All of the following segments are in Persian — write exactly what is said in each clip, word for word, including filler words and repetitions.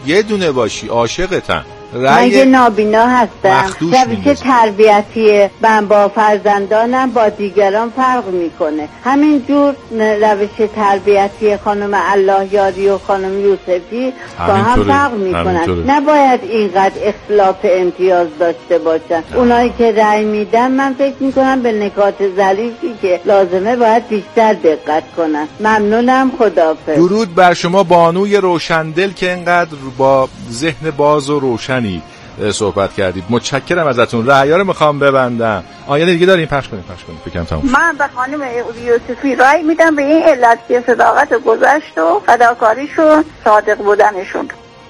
یه دونه باشی عاشقتم. من یه نابینا هستم. روش تربیتی من با فرزندانم با دیگران فرق میکنه. همینجور روش تربیتی خانم الله یاری و خانم یوسفی با هم فرق میکنن. نباید اینقدر اختلاف امتیاز داشته باشن. اونایی که رأی میدن من فکر میکنم به نکات ظریفی که لازمه باید بیشتر دقت کنن. ممنونم، خداحافظ. درود بر شما بانوی روشندل که اینقدر با ذهن باز و روشنی صحبت کردید. متشکرم ازتون. رأی‌ها رو میخوام ببندم. آیا دیگه دارین پخش کنید پخش کنید بگم تمام. من به خانم یوسفی رأی میدم به این علت که صداقت گذشت و فداکاریشون، صادق بودنشون.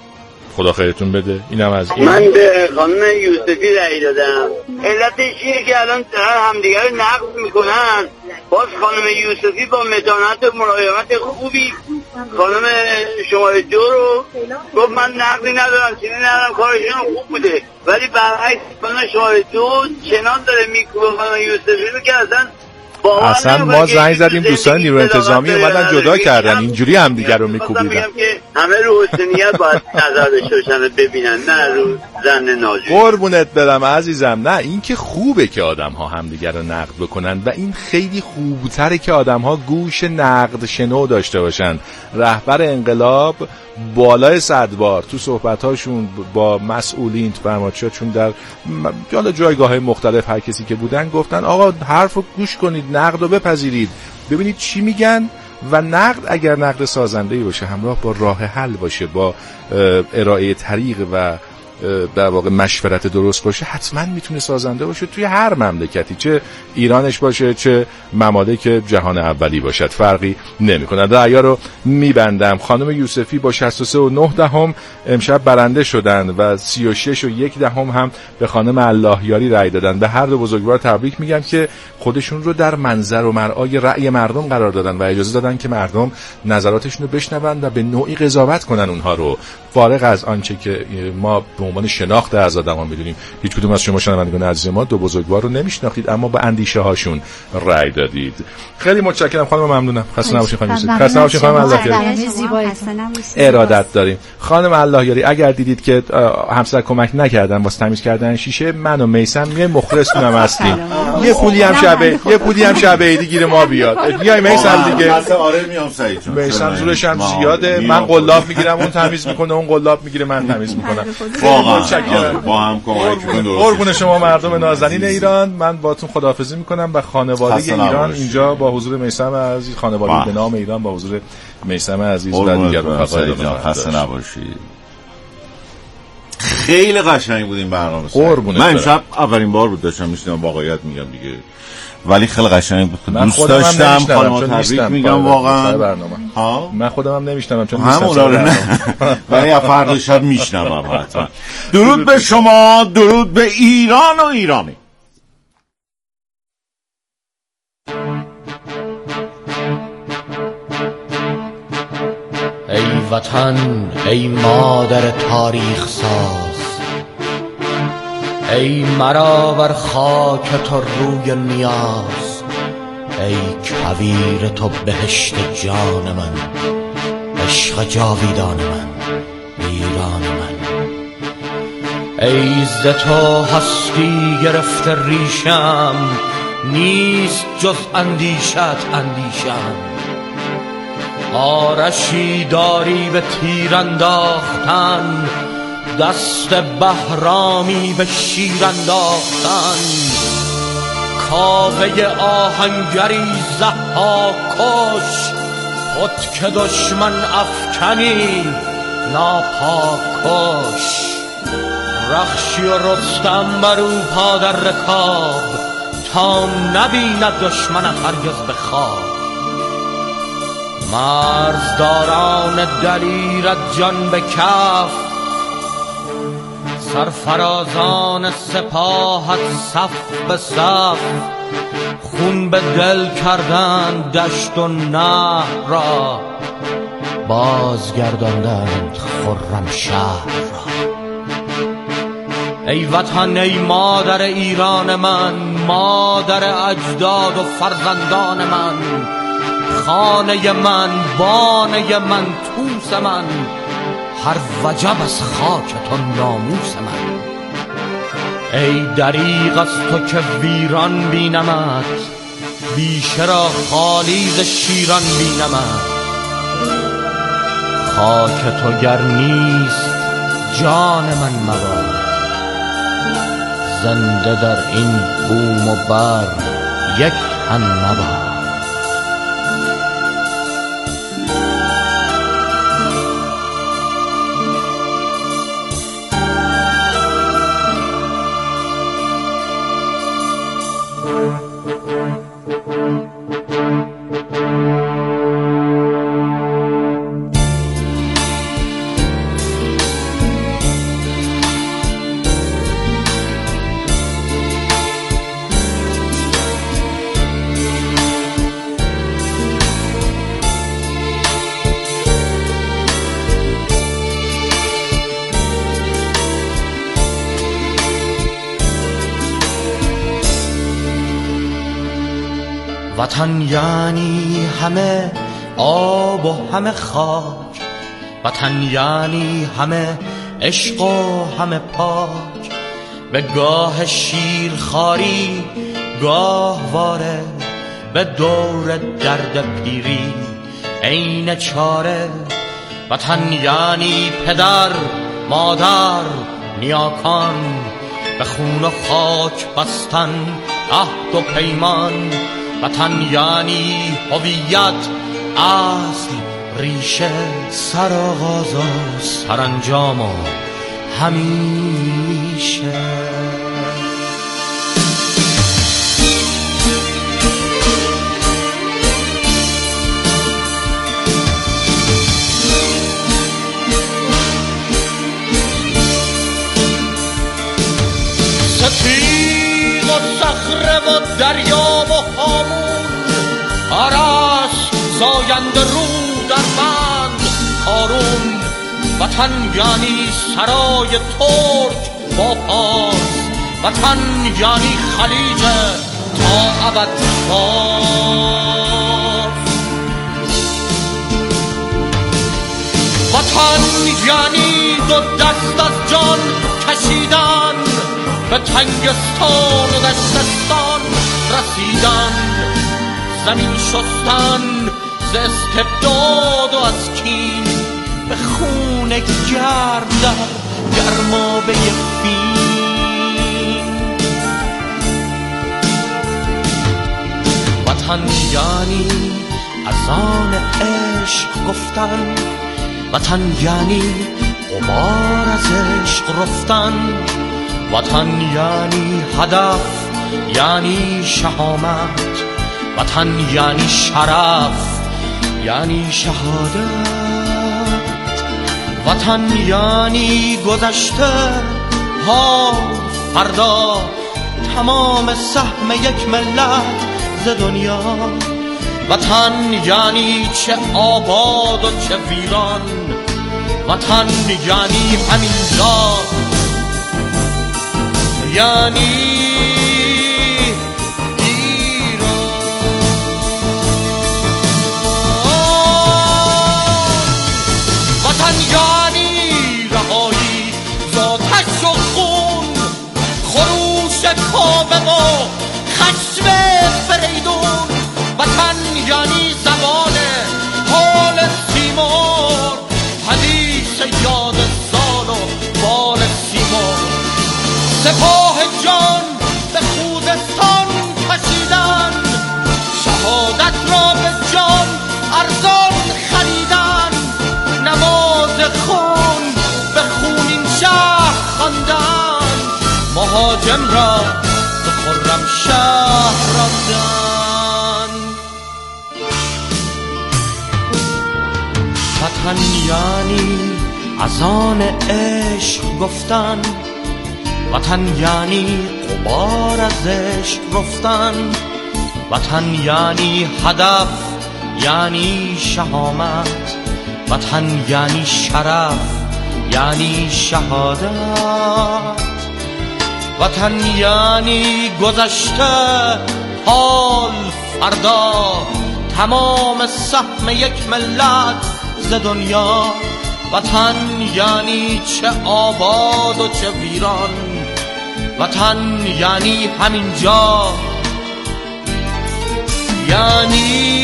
خدا خیرتون بده. اینم از این. من به خانم یوسفی رأی دادم. علتش اینه که الان دارن همدیگه رو نقد میکنن. باز خانم یوسفی با متانت و ملایمت خوبی خانم شماره دو رو گفت من نقدی ندارم، چیزی ندارم، کارشون خوب بوده. ولی برعکس خانم شماره دو چنان داره میکوبه خانم یوسفی رو که اصلا اصلا ما زنگ زدیم دوستان نیرو انتظامی اومدن جدا کردن، اینجوری هم دیگر رو میکوبیدن. همه رو حسنیت باید نظر داشته باشن ببینن، نه رو زن ناجوری. قربونت برم عزیزم. نه این که خوبه که آدم ها هم دیگر رو نقد بکنن و این خیلی خوبتره که آدم ها گوش نقد شنو داشته باشن. رهبر انقلاب بالای صد بار تو صحبت‌هاشون با مسئولین تو فرمایشاتشون در جالا جایگاه‌های مختلف هر کسی که بودن گفتن آقا حرفو گوش کنید، نقد رو بپذیرید، ببینید چی میگن و نقد اگر نقد سازنده‌ای باشه همراه با راه حل باشه، با ارائه طریق و در واقع مشورت درست باشه، حتما میتونه سازنده باشه توی هر مملکتی، چه ایرانش باشه چه ممالک جهان اولی باشد، فرقی نمیکنه. رأی‌ها رو میبندم. خانم یوسفی با شصت و سه و نه دهم امشب برنده شدن و سی و شش و یک دهم هم به خانم الله یاری رأی دادن. به هر دو بزرگوار تبریک میگم که خودشون رو در منظر و مرعای رأی مردم قرار دادن و اجازه دادن که مردم نظراتشون رو بشنون و به نوعی قضاوت کنن اونها رو، فارغ از آنچه که ما به عنوان شناخت از آدم‌ها می‌دونیم. هیچ کدوم از شما شنوندگان عزیز ما دو بزرگوار رو نمی‌شناختید اما با اندیشه هاشون رأی دادید. خیلی متشکرم خانم، ممنونم. خسته نباشید خانم یوسفی. خسته نباشید خانم الله یاری. ارادت داریم. خانم الله یاری اگر دیدید که همسر کمک نکردن واسه تمیز کردن شیشه، من و میثم میایم مخلصتونم هستیم. یه پولی هم شبه یه پولی هم شبه عیدی گیر ما بیاد. میای میثم دیگه. آره میام سعید جان. میثم زورش هم زیاده. من قلاب میگیرم اون تمیز میکنه، اون قلاب میگیره من تمیز میکنم. واقعا متشکرم. با هم کمک کنید. قربون شما مردم نازنین ایران. من باهاتون خداحافظی میکنم و خانواده ایران اینجا با حضور میثم عزیز، خانواده به نام ایران با حضور میثم عزیز و دیگر رفقای خسته نباشید. خیلی قشنگ بود این برنامه. قربونت من امشب اولین بار بود داشتم میشنیدم، واقعیت میگم دیگه، ولی خیلی قشنگ بود. دوست داشتم. خانم تبریک میگم واقعا. ها من خودم هم نمیشنوم چون همون رو نه، ولی فردا شب میشنوم حتما. درود به شما، درود به ایران و ایرانی. ای وطن، ای مادر تاریخ ساز، ای مرا بر خاک تو روی نیاز، ای کویر تو بهشت جان من، عشق جاویدان من، ایران من. ای ز تو هستی گرفته ریشم، نیست جز اندیشت اندیشم. آرشی داری به تیر انداختن، دست بهرامی به شیر انداختن. کاوه آهنگری ضحاک کش، خود که دشمن افکنی ناپاک کش. رخشی و رستم برو پا در رکاب، تا نبیند دشمن هرگز به خواب. مرزداران دلیرت جان به کف، سرفرازان سپاهت صف به صف. خون به دل کردند دشت و نهر را، بازگرداندند خرم شهر را. ای وطن، ای مادر ایران من، مادر اجداد و فرزندان من، خانه من، بانه من، توس من، هر وجب از خاک تو ناموس من. ای دریغ از تو که ویران بینمت، بیشه را خالی ز شیران بینمت. خاک تو گر نیست جان من مباد، زنده در این بوم و بر یک تن نباد. وطن یعنی همه آب و همه خاک، وطن یعنی همه عشق و همه پاک. به گاه شیرخواری گاه واره، به دور درد پیری عین چاره. وطن یعنی پدر مادر نیاکان، به خون و خاک بستن عهد و پیمان. وطن یعنی هویت، اصل، ریشه، سرآغاز و سرانجام و همیشه. ستیغ و صخره و دریا و هامون، عرش زاینده رو در بند کارون. وطن یعنی سرای ترک با پاس، وطن یعنی خلیج تا ابد باز. وطن یعنی دو دست از جان کشیدن، به تنگستان و دشتستان رسیدن. زمین شستن ز استبداد و از کین، به خون گرم در گرمابه فین. وطن یعنی اذان عشق گفتن، وطن یعنی غبار از عشق رفتن. وطن یعنی هدف، یعنی شهامت. وطن یعنی شرف، یعنی شهادت. وطن یعنی گذشته، حال، فردا، تمام سهم یک ملت ز دنیا. وطن یعنی چه آباد و چه ویران، وطن یعنی همینجا، یعنی کاوه و خشم فریدون. وطن یعنی زبان حال سیمور، حدیث یاد سال و بال سیمور. سپاه جان به خوزستان کشیدن، شهادت را به جان ارزان خریدن. نماز خون به خونین شهر خواندن، مهاجم را به خرم شهر راندن. وطن یعنی اذان عشق گفتن، وطن یعنی غبار از عشق رفتن. وطن یعنی هدف، یعنی شهامت. وطن یعنی شرف، یعنی شهادت. وطن یعنی گذشته، حال، فردا، تمام سهم یک ملت ز دنیا. وطن یعنی چه آباد و چه ویران، وطن یعنی همین جا، یعنی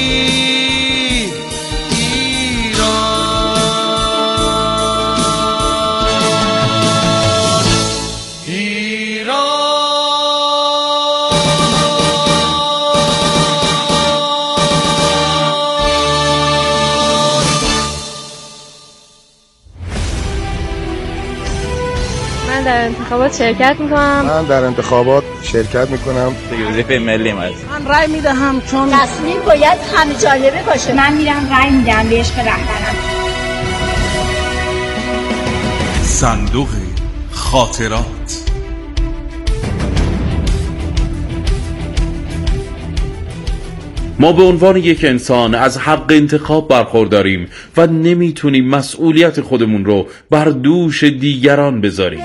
در انتخابات شرکت میکنم. من در انتخابات شرکت میکنم. وظیفه ملی ماست. من رای میدهم چون تصمیم باید همه جانبه باشه. من میرم رای میدم به عشق رهبرم. صندوق خاطرات. ما به عنوان یک انسان از حق انتخاب برخورداریم و نمیتونیم مسئولیت خودمون رو بر دوش دیگران بذاریم.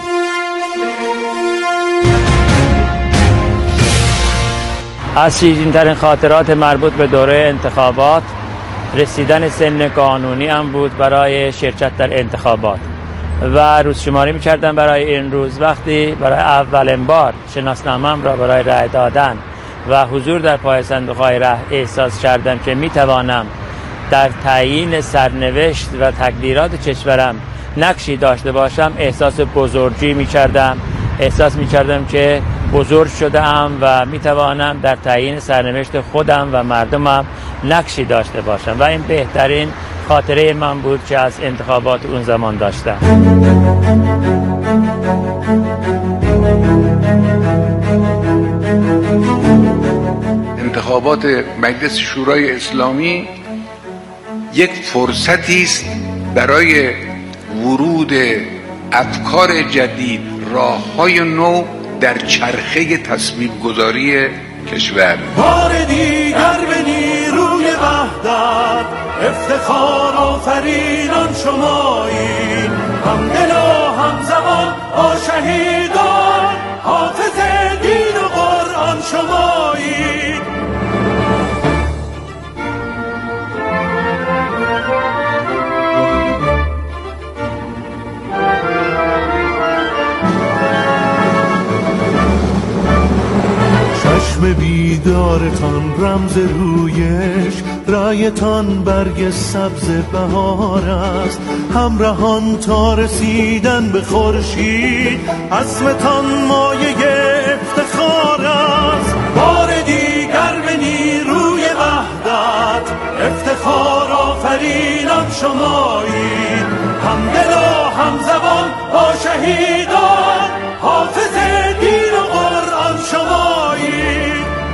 از شیرین ترین خاطرات مربوط به دوره انتخابات رسیدن سن قانونی هم بود برای شرکت در انتخابات و روزشماری می‌کردم برای این روز. وقتی برای اولین بار شناسنامه‌ام را برای رای دادن و حضور در پای صندوق‌های رای احساس کردم که می‌توانم در تعیین سرنوشت و تقدیرات کشورم نقشی داشته باشم، احساس بزرگی می‌کردم. احساس می‌کردم که بزرگ شده‌ام و می‌توانم در تعیین سرنوشت خودم و مردمم نقشی داشته باشم و این بهترین خاطره من بود که از انتخابات اون زمان داشتم. انتخابات مجلس شورای اسلامی یک فرصتی است برای ورود افکار جدید، راه‌های نو در چرخه تصمیم گذاری کشور. بار دیگر به نیروی وحدت افتخار آفرینان شمایید، هم دل و هم زبان با شهیدان، حافظ دین و قرآن شمایید. چشم بیدارتان رمز رویش، رایتان برگ سبز بهار است، همراهان تا رسیدن به خورشید، عزمتان مایه افتخار است. بار دیگر به نیروی وحدت افتخار آفرینان شمایید، هم دل و هم زبان با شهیدان، حافظ دین و قرآن شمایید.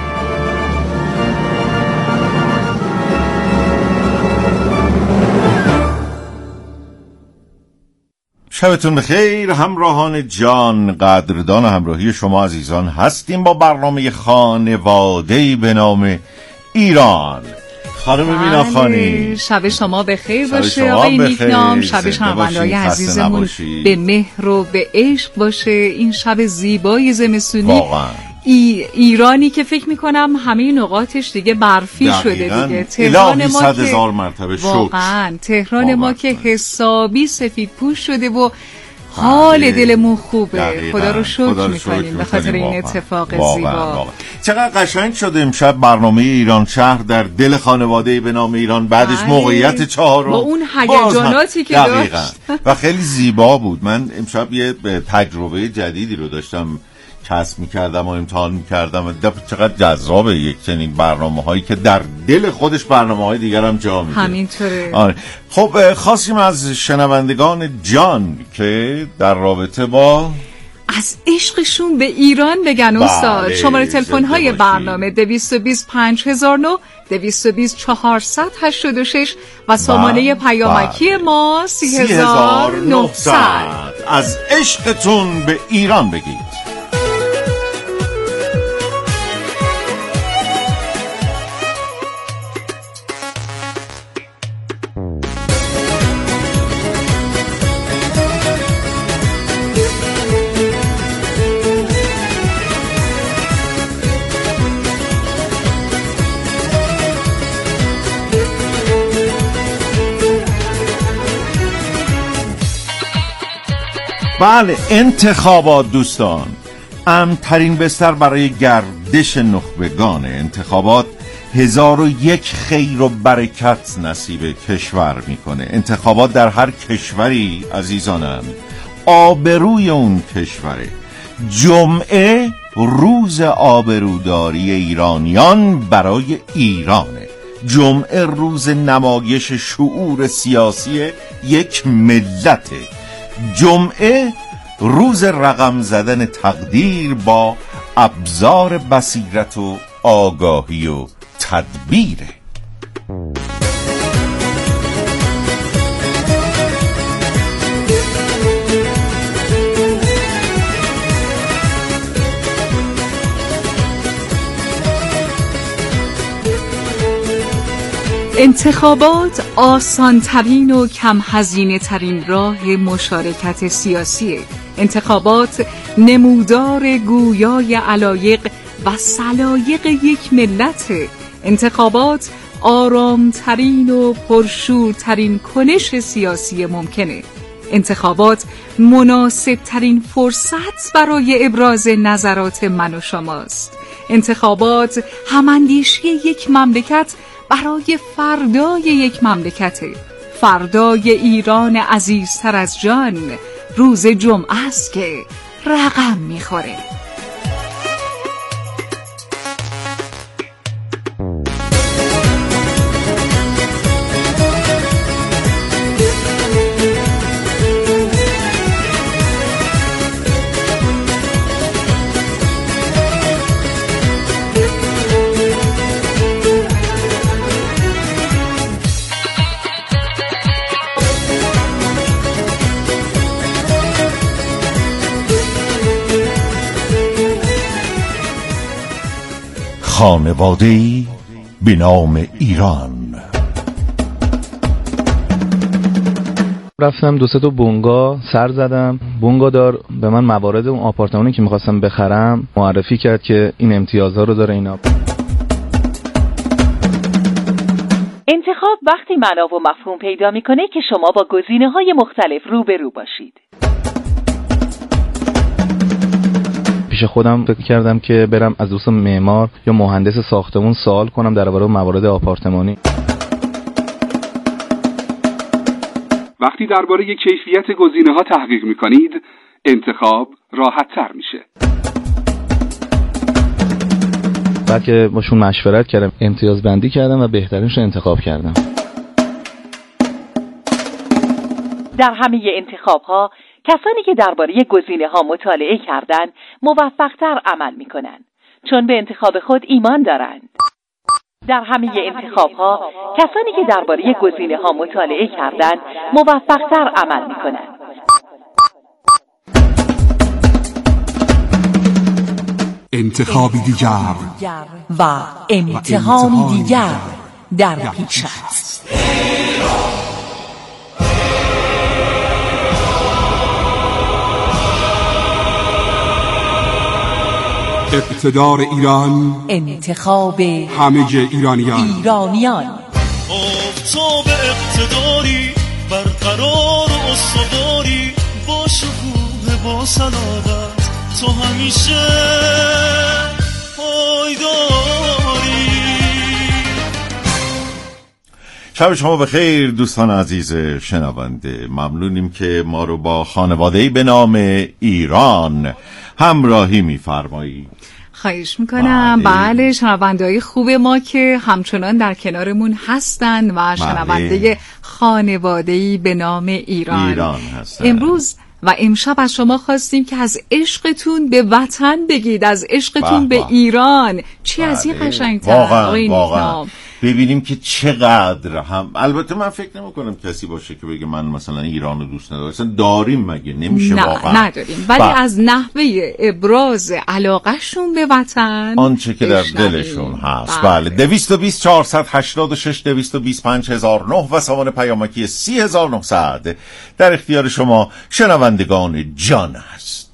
شبتون بخیر همراهان جان، قدردان همراهی شما عزیزان هستیم با برنامه خانواده‌ای به نام ایران. خانم مینا خانی، شب شما بخیر باشه آقای نیکنام، شب شنونده‌های عزیزمون به مهر و به عشق باشه. این شب زیبای زمستونی واقعا ای ایرانی که فکر میکنم همه نقاطش دیگه برفی شده دیگه. تهران ما صد هزار مرتبه شکر، واقعا تهران ما که حسابی سفید پوش شده و حال دلمون خوبه. دقیقا. خدا رو شکر میکنیم به خاطر این اتفاق واقعا. زیبا واقعا. چقدر قشنگ شده امشب برنامه ایران شهر در دل خانواده به نام ایران، بعدش آه. موقعیت چهارم با اون هیجاناتی که داشت و خیلی زیبا بود. من امشب یه تجربه جدیدی رو داشتم کسب می‌کردم و امتحان می‌کردم و چقدر جذابه یک چنین برنامه‌هایی که در دل خودش برنامه‌های دیگر هم جا می‌گیره. همینطوره. آره. خب خواستیم از شنوندگان جان که در رابطه با از عشقشون به ایران بگن استاد. شماره تلفن های برنامه دویست و بیست پنج هزار و نه، دویست و بیست چهارصد و هشتاد و شش و سامانه پیامکی ما سی هزار و نهصد. از عشقتون به ایران بگید. بله، انتخابات دوستان، امن‌ترین بستر برای گردش نخبگان. انتخابات هزار و یک خیر و برکت نصیب کشور میکنه. انتخابات در هر کشوری عزیزانم آبروی اون کشوره. جمعه روز آبروداری ایرانیان برای ایرانه. جمعه روز نمایش شعور سیاسی یک ملته. جمعه روز رقم زدن تقدیر با ابزار بصیرت و آگاهی و تدبیره. انتخابات آسان‌ترین و کم هزینه ترین راه مشارکت سیاسیه. انتخابات نمودار گویای علایق و سلایق یک ملته. انتخابات آرامترین و پرشورترین کنش سیاسی ممکنه. انتخابات مناسب ترین فرصت برای ابراز نظرات من و شماست. انتخابات هماندیشی یک مملکت برای فردای یک مملکته. فردای ایران عزیزتر از جان روز جمعه است که رقم میخوره. خانواده‌ای به نام ایران. رفتم دو سه تا بونگا سر زدم. بونگادار به من موارد اون آپارتمانی که میخواستم بخرم معرفی کرد که این امتیازها رو داره. اینا انتخاب وقتی معنا و مفهوم پیدا میکنه که شما با گزینه‌های مختلف روبرو باشید. پیش خودم فکر کردم که برم از دوست معمار یا مهندس ساختمون سوال کنم درباره موارد آپارتمانی. وقتی درباره کیفیت گزینه‌ها تحقیق می‌کنید، انتخاب راحت‌تر میشه. بعد که باشون مشورت کردم، امتیاز بندی کردم و بهترینش رو انتخاب کردم. در همه انتخاب‌ها کسانی که درباره گزینه‌ها مطالعه کردند موفق‌تر عمل می‌کنند، چون به انتخاب خود ایمان دارند. در همه انتخاب‌ها کسانی که درباره گزینه‌ها مطالعه کردند موفق‌تر عمل می‌کنند. انتخابی دیگر و امتحانی دیگر در پیش است. اقتدار ایران، انتخاب همه ایرانیان. ایرانیان آفتاب اقتداری برقرار و استواری، با شکوه با صلابت تو همیشه پایداری. شب شما بخیر دوستان عزیز شنونده. ممنونیم که ما رو با خانواده‌ای به نام ایران همراهی می‌فرمایید. خواهش میکنم. بله, بله شنونده‌های خوب ما که همچنان در کنارمون هستن و شنونده بله. خانواده‌ای به نام ایران, ایران هستن. امروز و امشب از شما خواستیم که از عشقتون به وطن بگید، از عشقتون به, به ایران. چی بله. از این قشنگ‌تر واقعا واقعا ببینیم که چقدر هم. البته من فکر نمی کنم کسی باشه که بگه من مثلا ایران رو دوست ندارم. اصلا داریم مگه؟ نمیشه نه، واقعا نداریم. ولی با... از نحوه ابراز علاقهشون به وطن آنچه که در دلشون هست. بله, بله. دویست و بیست چهارصد هشتاد و شش دویست و بیست پنج هزار و نه و سامان پیامکی سی هزار و نهصد در اختیار شما شنوندگان جان هست.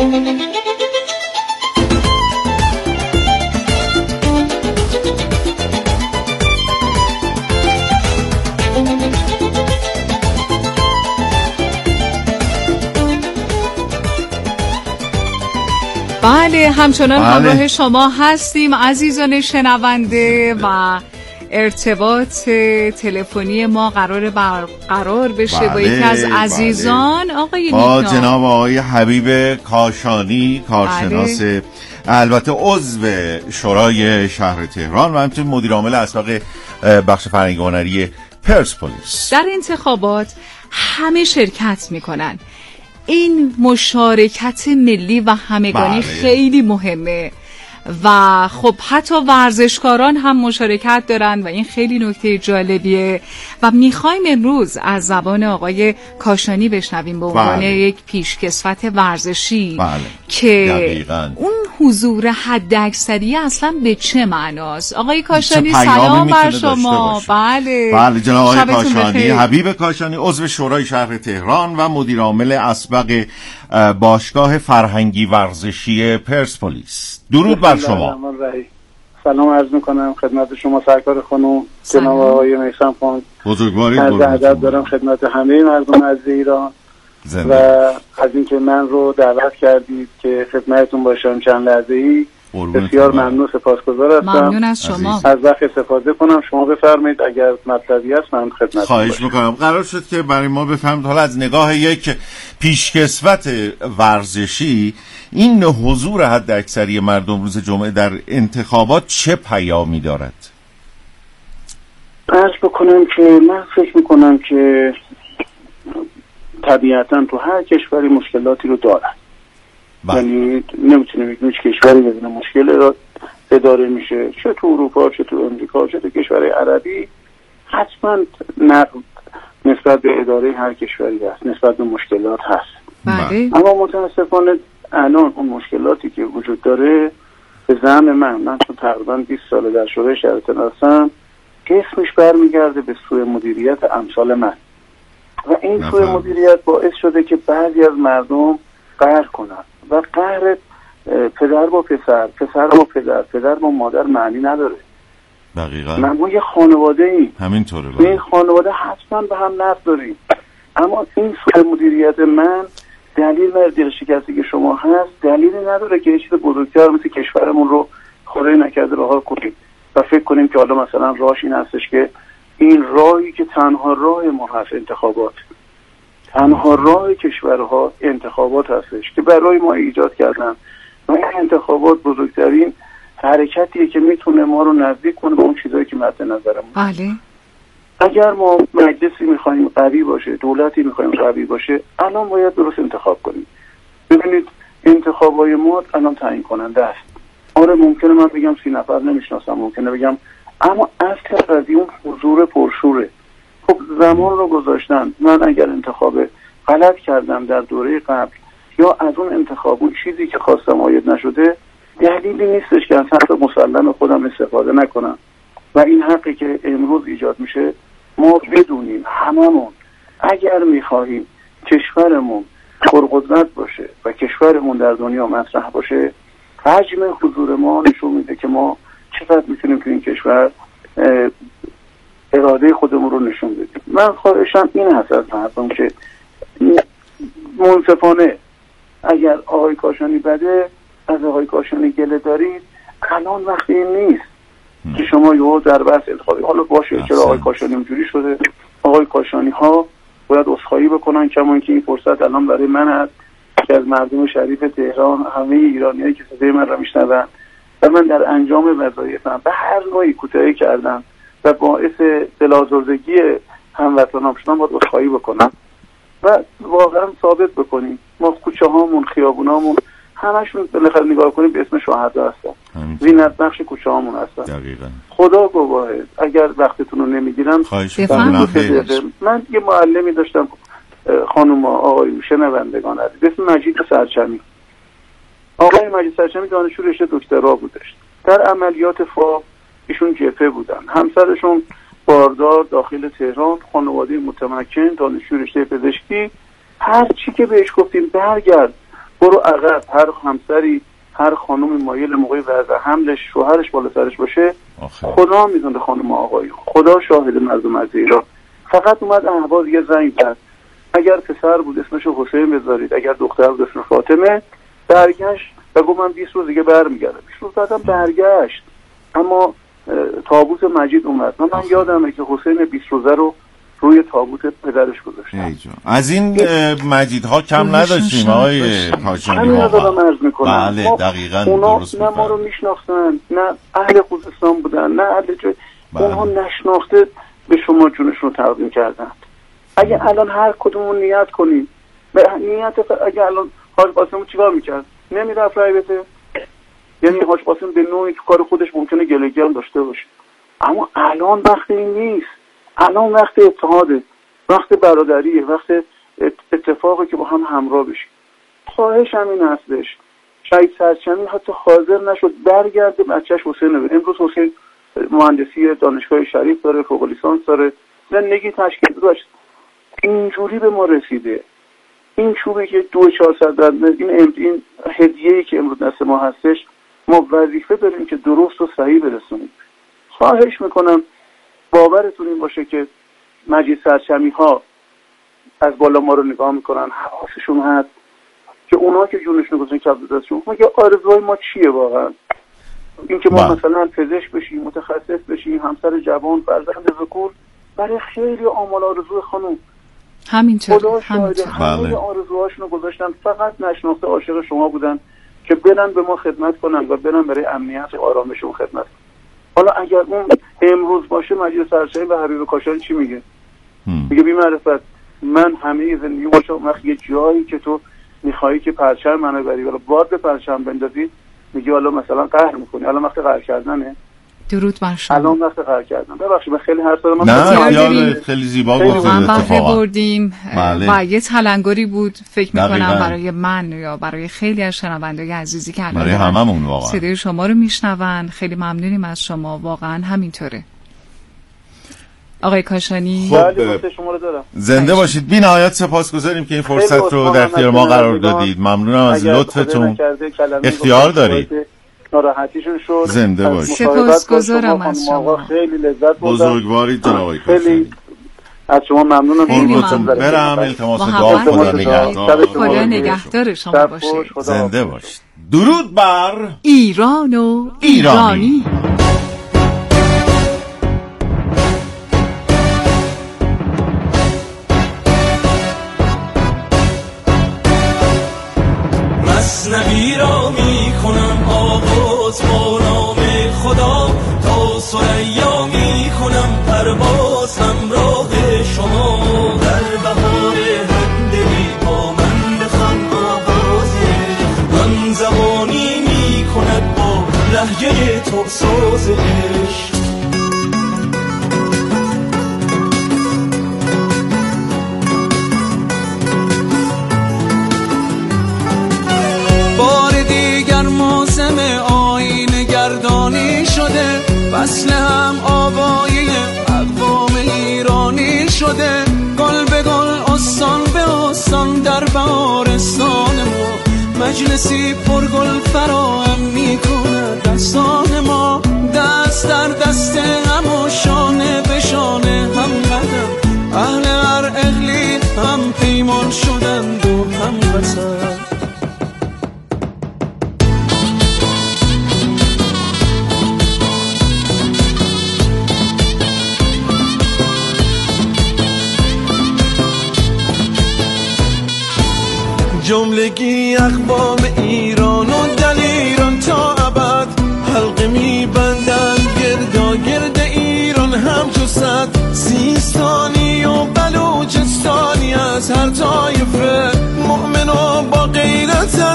بله همچنان بله. همراه شما هستیم عزیزان شنونده و ارتباط تلفنی ما قرار برقرار بشه بله، با یکی از عزیزان بله. آقای با نیکا. جناب آقای حبیب کاشانی کارشناس بله. البته عضو شورای شهر تهران و همچنین مدیر عامل اسبق بخش فرهنگی هنری پرسپولیس. در انتخابات همه شرکت میکنن. این مشارکت ملی و همگانی بله. خیلی مهمه و خب حتی ورزشکاران هم مشارکت دارن و این خیلی نکته جالبیه و میخوایم امروز از زبان آقای کاشانی بشنویم به عنوان بله. یک پیشکسوت ورزشی بله. که دقیقاً. اون حضور حداکثری اصلا به چه معناست. آقای کاشانی چه سلام بر داشته شما. باشه. بله بله جناب آقای شبتون کاشانی بخیر. حبیب کاشانی عضو شورای شهر تهران و مدیر عامل اسبق باشگاه فرهنگی ورزشی پرسپولیس. درود بر شما. سلام عرض میکنم خدمت شما سرکار خانم جناب آقای میثم خان. بزرگوارید. عرض ادب دارم خدمت همه مردم عزیز ایران زنده. و از اینکه من رو دعوت کردید که خدمتتون باشم چند لحظه‌ای بسیار ممنون سپاسگزار هستم. ممنون از شما. از وقت استفاده کنم. شما بفرمایید اگر مطلبی هست من خدمت خواهش میکنم. قرار شد که برای ما بفهمید حالا از نگاه یک پیشکسوت ورزشی این حضور حد اکثری مردم روز جمعه در انتخابات چه پیامی دارد؟ عرض بکنم که من فکر میکنم که طبیعتا تو هر کشوری مشکلاتی رو دارن. یعنی نمیتونیم بگیم هیچ کشوری بدون مشکل را اداره میشه، چه تو اروپا چه تو امریکا چه تو کشورهای عربی حتما نقد نسبت به اداره هر کشوری هست، نسبت به مشکلات هست. بله. اما متاسفانه الان اون مشکلاتی که وجود داره به زعم من من چون تقریبا بیست سال در شورای شهر تهران هستم اسمش برمیگرده به سوء مدیریت امثال من و این سوء مدیریت باعث شده که بعضی از مردم قهر کنن و قهر پدر با پسر، پسر با پدر، پدر با مادر معنی نداره. دقیقاً. من ما یه خانواده ایم. همینطوره. این خانواده حتما به هم نفت داریم. اما این سوء مدیریت من دلیل بر دل شکستی که شما هست دلیلی نداره که یه چیز بزرگتر مثل کشورمون رو خدای نکرده رها کنیم و فکر کنیم که حالا مثلا راهش این هستش که این راهی که تنها راه ما هست انتخابات، تنها راه کشورها انتخابات هستش که برای ما ایجاد کردن و این انتخابات بزرگترین حرکتیه که میتونه ما رو نزدیک کنه به اون چیزایی که مد نظرمون. بله. اگر ما مجلسی میخوایم قوی باشه، دولتی میخوایم قوی باشه، الان باید درست انتخاب کنیم. ببینید انتخابای ما الان تعیین کننده است. آره ممکنه من بگم سی نفر نمیشناسم، ممکنه بگم، اما اصل قضیه اون حضور پرشوره. خب زمان رو گذاشتن. من اگر انتخاب غلط کردم در دوره قبل یا از اون انتخاب اون چیزی که خواستم عاید نشده، دلیلی نیستش که از حق مسلم خودم استفاده نکنم و این حقی که امروز ایجاد میشه ما بدونیم هممون اگر میخواهیم کشورمون پرقدرت باشه و کشورمون در دنیا مطرح باشه، حجم حضور ما نشون میده که ما چقدر میتونیم تو این کشور اراده خودمون رو نشون بدیم. من خواهشم این هست از مردم که منصفانه اگر آقای کاشانی بده از آقای کاشانی گله دارید، الان وقتی این نیست که شما یهو در بحث انتخابی حالا باشه چرا آقای کاشانی اونجوری شده. آقای کاشانی ها باید عذرخواهی بکنن، کما اینکه این فرصت الان برای من هست که از مردم شریف تهران، همه ایرانیایی که صدای من را میشنون و من در انجام وظایفم به هر نوعی کوتاهی کردم و باعث دل‌آزردگی هموطنام شدم، باید عذرخواهی بکنم و واقعا ثابت بکنیم ما کوچه هامون، خیابونامون همشون بالاخره نگاه کنیم به اسم شهدا هستن، زینت بخش کوچه هامون هستن. دقیقاً. خدا گواهه اگر وقتتون رو نمیگیرم من یه معلمی داشتم خانم آقای شنوندگان عزیز به اسم مجید سرچمی. آقای مجید سرچمی دانشجو رشته دکترا بودش. در عملیات فا ایشون جبهه بودن، همسرشون باردار داخل تهران، خانواده متمکن، دانشجو رشته پزشکی. هر چی که بهش گفتیم برگرد برو عقب. هر همسری، هر خانومی مایل موقع وضع حملش شوهرش بالا سرش باشه، خدا میدونه خانم آقای، خدا شاهد مردم از ایران. فقط اومد اهواز یه زنگ زد، اگر پسر بود اسمشو حسین بذارید، اگر دختر بود اسمش فاطمه. برگشت و گفت من بیست روز دیگه برمیگردم. بیست روز بعدم برگشت، اما تابوت مجید اومد. من, من یادمه که حسین بیست روزه رو روی تابوت پدرش گذاشتن. از این مجیدها کم نداشتیم آقای کاشانی. همین رو دارم عرض میکنم. بله دقیقاً درست. نه ما رو میشناختن، نه اهل خوزستان بودن، نه اهل جای. اونها نشناخته به شما جونشون تقدیم کردن. اگه الان هر کدومون نیت کنیم، نیت اگه الان حاج قاسم چیکار میکرد؟ نمیرفت رای بده. یعنی حاج قاسم به نوعی تو کار خودش ممکنه گلگی هم داشته باشه، اما الان وقت این نیست. الان وقت اتحاده، وقت برادریه، وقت اتفاقی که با هم همراه بشیم. خواهش همین هستش. شهید سرچمی حتی حاضر نشد برگرده بچهش حسین رو. امروز حسین مهندسی دانشگاه شریف داره، فوق لیسانس داره، زندگی تشکیل داشت. اینجوری به ما رسیده. این چوبی که دو چهارصد درصد این این هدیه‌ای که امروز دست ما هستش، ما وظیفه داریم که درست و صحیح برسونیم. خواهش میکنم باورتون این باشه که مجید سرچمی ها از بالا ما رو نگاه میکنن، حواسشون هست که اونا که جونشون گذاشتن کف دستشون. مگه آرزوهای ما چیه واقعا؟ این که ما با. مثلا پزشک بشیم، متخصص بشیم، همسر جوان، فرزند ذکور، برای خیلی آمال آرزوی خانم همینطور. خدا شاهده همه آرزوهاشون رو گذاشتن، فقط نشناخته عاشق شما بودن که برن به ما خدمت کنن و برن برای امنیت و آرامشون خدمت کنن. حالا اگر اون امروز باشه مجید سرچمی و حبیب کاشانی چی میگه؟ میگه بی معرفت من همه زندگی باشه وقت یه جایی که تو میخوایی که پرچم منو بری ولی باد به پرچم بندازی، میگه حالا مثلا قهر میکنی. الان وقت قهر کردنه. درود بر شما. الان وقت قهر کردن. ببخشید من خیلی حرف زدم. نه یاد خیلی زیبا بود. واقعا بهره بردیم. و یه تلنگری بود فکر میکنم برای من یا برای خیلی از شنوندگان عزیزی که برای هممون واقعا صدای شما رو میشنون. خیلی ممنونیم از شما، واقعا همینطوره. آقای کاشانی خب شما رو دارم. زنده باشید. بی نهایت سپاسگزاریم که این فرصت رو در اختیار ما قرار دادید. ممنونم از لطفتون. اختیار دارید. ناراحتیشون شد. زنده باشید. سپاسگزارم از شما. خیلی لذت بردم. بزرگوارید جناب آقای کاشانی. از شما ممنونم. قربونتون برم. التماس دعا خدا نگهدار. خدا نگهدار شما باشه. زنده باشید. درود بر ایران و ایرانی. مثنوی را می کنم آواز با نام خدا، تا ثریا می کنم پرواز همراه شما. در بهار همدلی با من بخوان آواز من زبانی می کند با لهجه تو ساز عشق. موسم آیین گردانی شده، وصل هم آوایی اقوام ایرانی شده. گل به گل، استان به استان در بهارستان ما، مجلسی پر گل فراهم میکنه دستان ما. دست در دست هم و شانه به شانه هم قدم، اهل هر اقلیم هم پیمان شدند و هم وصل. جملگی اقوام ایران و دل ایران تا ابد، حلقه می بندند گردا گرد ایران هم تو صد. سیستانی و بلوچستانی از هر طایفه، مؤمن و با غیرت